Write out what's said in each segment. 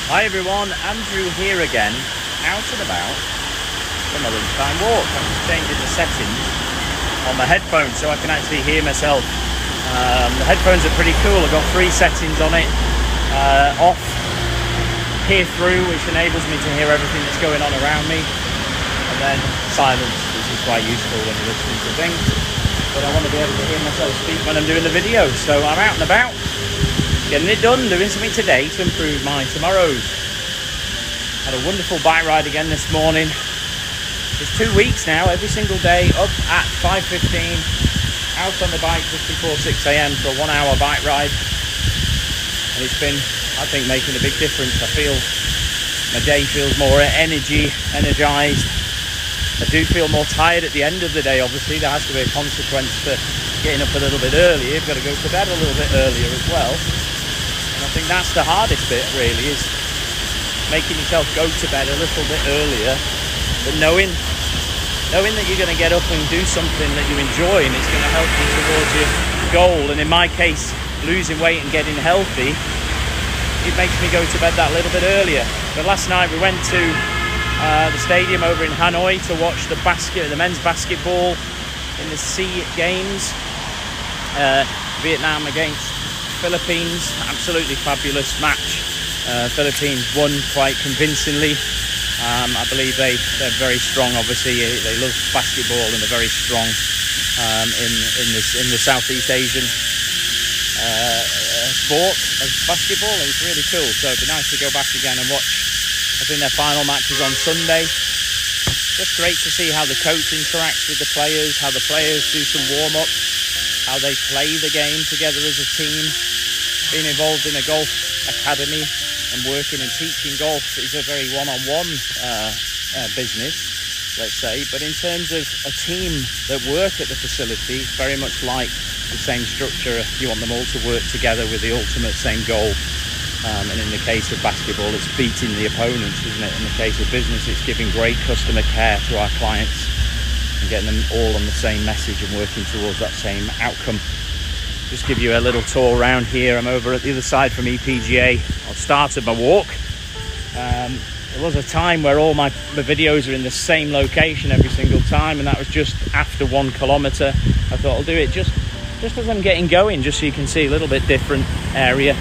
Hi everyone, Andrew here again, out and about for my lunchtime walk. I'm just changing the settings on my headphones so I can actually hear myself. The headphones are pretty cool. I've got 3 settings on it. Off, hear through, which enables me to hear everything that's going on around me, and then silence, which is quite useful when you're listening to things. But I want to be able to hear myself speak when I'm doing the video, so I'm out and about, getting it done, doing something today to improve my tomorrows. Had a wonderful bike ride again this morning. It's 2 weeks now, every single day, up at 5:15, out on the bike just before 6 a.m. for a 1-hour bike ride. And it's been, I think, making a big difference. I feel my day feels more energized. I do feel more tired at the end of the day. Obviously, there has to be a consequence to getting up a little bit earlier. You've got to go to bed a little bit earlier as well. And I think that's the hardest bit, really, is making yourself go to bed a little bit earlier, but knowing that you're going to get up and do something that you enjoy, and it's going to help you towards your goal. And in my case, losing weight and getting healthy, it makes me go to bed that little bit earlier. But last night we went to the stadium over in Hanoi to watch the men's basketball in the SEA Games, Vietnam against Philippines. Absolutely fabulous match. Philippines won quite convincingly. I believe they're very strong. Obviously, they love basketball and they're very strong in the Southeast Asian sport of basketball. It was really cool. So it'd be nice to go back again and watch. I think their final match is on Sunday. Just great to see how the coach interacts with the players, how the players do some warm-ups, how they play the game together as a team. Being involved in a golf academy and working and teaching golf is a very one-on-one business, let's say. But in terms of a team that work at the facility, very much like the same structure. You want them all to work together with the ultimate same goal. And in the case of basketball, it's beating the opponents, isn't it? In the case of business, it's giving great customer care to our clients and getting them all on the same message and working towards that same outcome. Just give you a little tour around here. I'm over at the other side from EPGA. I've started my walk. There was a time where all my videos are in the same location every single time, and that was just after 1 kilometre. I thought I'll do it just as I'm getting going, just so you can see a little bit different area.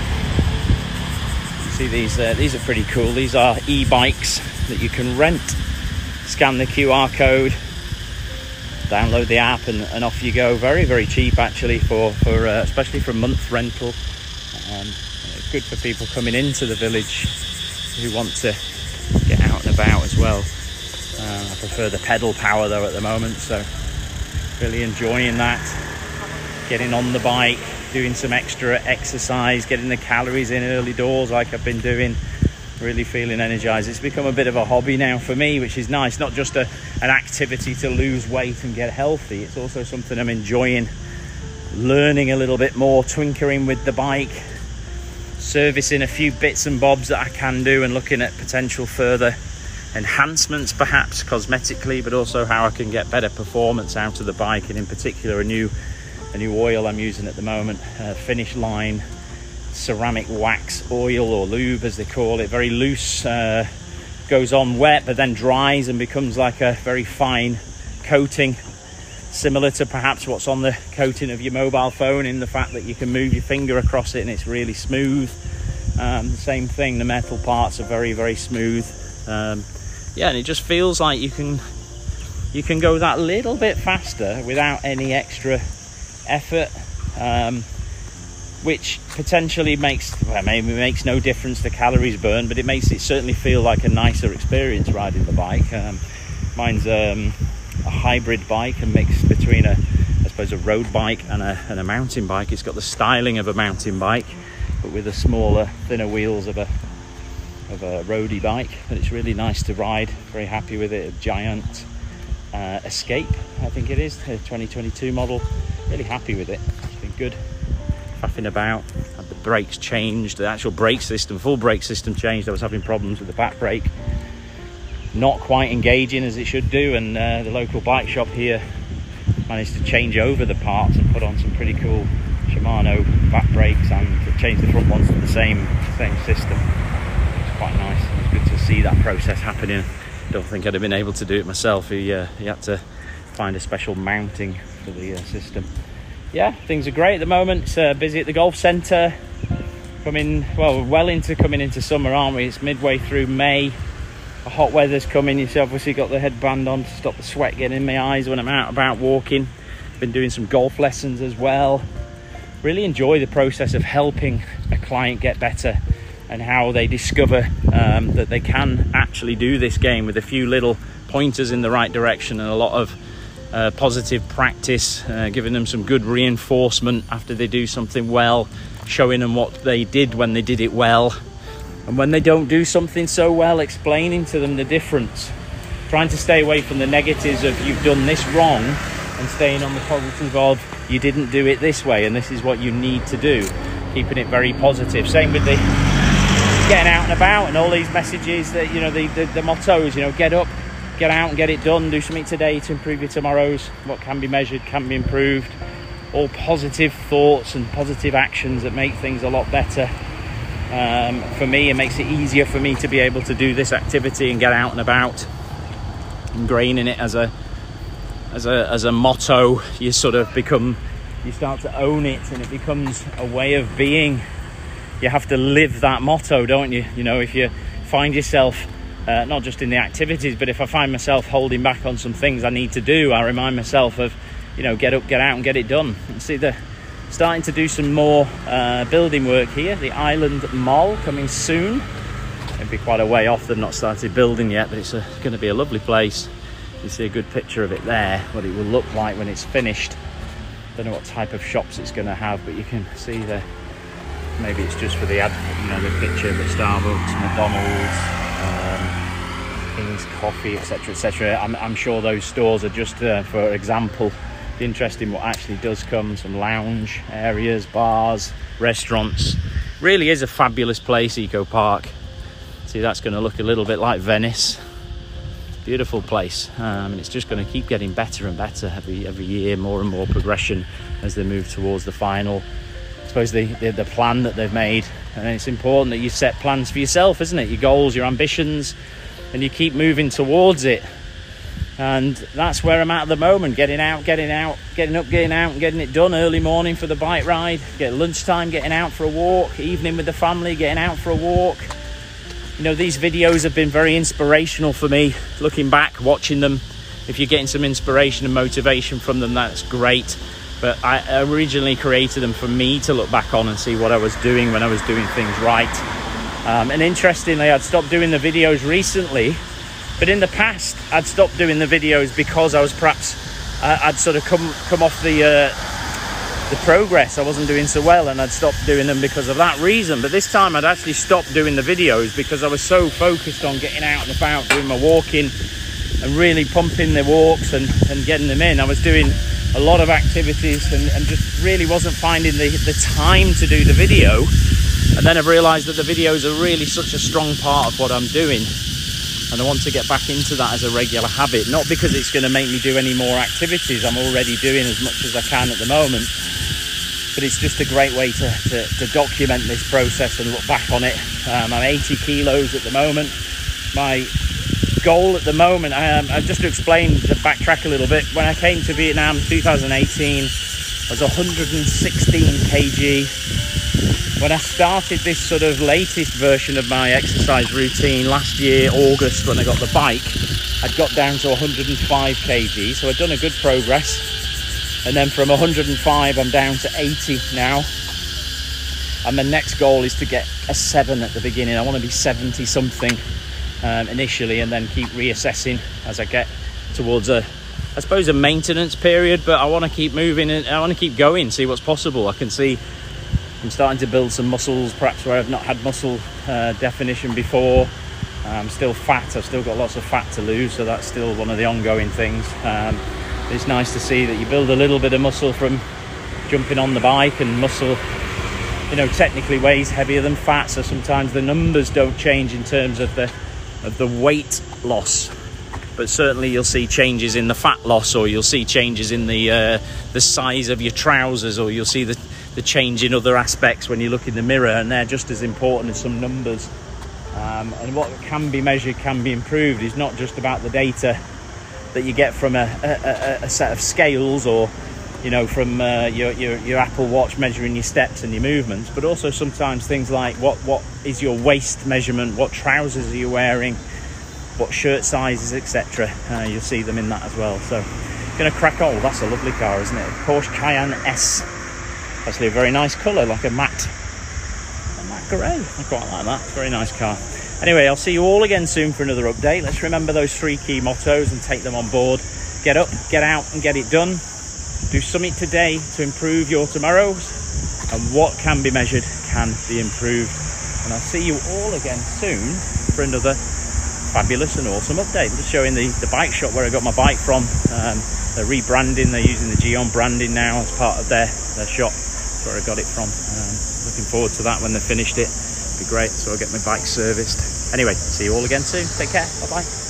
See, these are pretty cool. These are e-bikes that you can rent. Scan the QR code, download the app, and off you go. Very, very cheap actually for especially for a month rental. It's good for people coming into the village who want to get out and about as well. I prefer the pedal power though at the moment, so really enjoying that. Getting on the bike, doing some extra exercise, getting the calories in early doors like I've been doing, really feeling energized. It's become a bit of a hobby now for me, which is nice. Not just an activity to lose weight and get healthy. It's also something I'm enjoying, learning a little bit more, twinkering with the bike, servicing a few bits and bobs that I can do, and looking at potential further enhancements, perhaps cosmetically, but also how I can get better performance out of the bike, and in particular a new oil I'm using at the moment, Finish Line ceramic wax oil, or lube as they call it. Very loose, goes on wet but then dries and becomes like a very fine coating, similar to perhaps what's on the coating of your mobile phone, in the fact that you can move your finger across it and it's really smooth. The same thing, the metal parts are very, very smooth. Yeah, and it just feels like you can go that little bit faster without any extra effort, which potentially maybe makes no difference to calories burned, but it makes it certainly feel like a nicer experience riding the bike. Mine's a hybrid bike, a mix between a road bike and a mountain bike. It's got the styling of a mountain bike, but with the smaller, thinner wheels of a roadie bike. But it's really nice to ride. Very happy with it. A Giant Escape, I think it is, a 2022 model. Really happy with it. It's been good. Faffing about. Had the brakes changed, the actual brake system, full brake system changed. I was having problems with the back brake, not quite engaging as it should do, and the local bike shop here managed to change over the parts and put on some pretty cool Shimano back brakes and change the front ones to the same system. quite nice. It's good to see that process happening. Don't think I'd have been able to do it myself. He had to find a special mounting for the system. Yeah, things are great at the moment. It's busy at the golf centre. Well into coming into summer, aren't we? It's midway through May. The hot weather's coming. You've obviously got the headband on to stop the sweat getting in my eyes when I'm out about walking. Been doing some golf lessons as well. Really enjoy the process of helping a client get better and how they discover that they can actually do this game with a few little pointers in the right direction and a lot of positive practice, giving them some good reinforcement after they do something well, showing them what they did when they did it well, and when they don't do something so well, explaining to them the difference, trying to stay away from the negatives of you've done this wrong and staying on the positive of you didn't do it this way and this is what you need to do, keeping it very positive. Same with the getting out and about and all these messages that, you know, the mottos, you know, get up, get out and get it done, do something today to improve your tomorrows, what can be measured can be improved, all positive thoughts and positive actions that make things a lot better. For me, it makes it easier for me to be able to do this activity and get out and about. Ingraining it as a motto, you start to own it and it becomes a way of being. You have to live that motto, don't you? You know, if you find yourself not just in the activities, but if I find myself holding back on some things I need to do, I remind myself of, you know, get up, get out and get it done. And see, they're starting to do some more building work here. The Island Mall coming soon. It'll be quite a way off. They've not started building yet, but it's going to be a lovely place. You see a good picture of it there, what it will look like when it's finished. Don't know what type of shops it's going to have, but you can see there. Maybe it's just for the ad, you know, the picture of the Starbucks, McDonald's, King's Coffee, etc., etc. I'm sure those stores are just for example. Be interesting what actually does come. Some lounge areas, bars, restaurants. Really is a fabulous place, Eco Park. See, that's going to look a little bit like Venice. Beautiful place, and it's just going to keep getting better and better every year. More and more progression as they move towards the final. I suppose the plan that they've made, and it's important that you set plans for yourself, isn't it? Your goals, your ambitions, and you keep moving towards it. And that's where I'm at the moment, getting up, getting out and getting it done. Early morning for the bike ride, get lunchtime, getting out for a walk, evening with the family, getting out for a walk. You know, these videos have been very inspirational for me. Looking back, watching them, if you're getting some inspiration and motivation from them, that's great. But I originally created them for me to look back on and see what I was doing when I was doing things right. And interestingly, I'd stopped doing the videos recently, but in the past, I'd stopped doing the videos because I was perhaps, I'd sort of come off the progress. I wasn't doing so well, and I'd stopped doing them because of that reason. But this time I'd actually stopped doing the videos because I was so focused on getting out and about, doing my walking and really pumping the walks and getting them in. I was doing a lot of activities and just really wasn't finding the time to do the video. And then I've realized that the videos are really such a strong part of what I'm doing, and I want to get back into that as a regular habit, not because it's going to make me do any more activities. I'm already doing as much as I can at the moment, but it's just a great way to document this process and look back on it. I'm 80 kilos at the moment. My goal at the moment, just to backtrack a little bit, when I came to Vietnam in 2018, I was 116 kg. When I started this sort of latest version of my exercise routine last year, August, when I got the bike, I'd got down to 105 kg, so I'd done a good progress. And then from 105, I'm down to 80 now. And the next goal is to get a 7 at the beginning. I want to be 70 something initially, and then keep reassessing as I get towards I suppose a maintenance period. But I want to keep moving and I want to keep going, see what's possible. I can see I'm starting to build some muscles, perhaps where I've not had muscle definition before. I'm still fat. I've still got lots of fat to lose, so that's still one of the ongoing things. It's nice to see that you build a little bit of muscle from jumping on the bike, and muscle, you know, technically weighs heavier than fat, so sometimes the numbers don't change in terms of the weight loss, but certainly you'll see changes in the fat loss, or you'll see changes in the size of your trousers, or you'll see the change in other aspects when you look in the mirror, and they're just as important as some numbers. and what can be measured can be improved. Is not just about the data that you get from a set of scales, or you know, from your Apple Watch measuring your steps and your movements, but also sometimes things like what is your waist measurement, what trousers are you wearing, what shirt sizes, etc. You'll see them in that as well. So gonna crack on. That's a lovely car, isn't it? Porsche Cayenne S. Actually a very nice colour, like a matte grey. I quite like that. Very nice car. Anyway, I'll see you all again soon for another update. Let's remember those 3 key mottos and take them on board. Get up, get out and get it done. Do something today to improve your tomorrows, and what can be measured can be improved. And I'll see you all again soon for another fabulous and awesome update. I'm just showing the bike shop where I got my bike from. They're rebranding, they're using the Gyeon branding now as part of their shop. That's where I got it from. Looking forward to that when they've finished it. It'd be great, so I'll get my bike serviced. Anyway, see you all again soon. Take care, bye bye.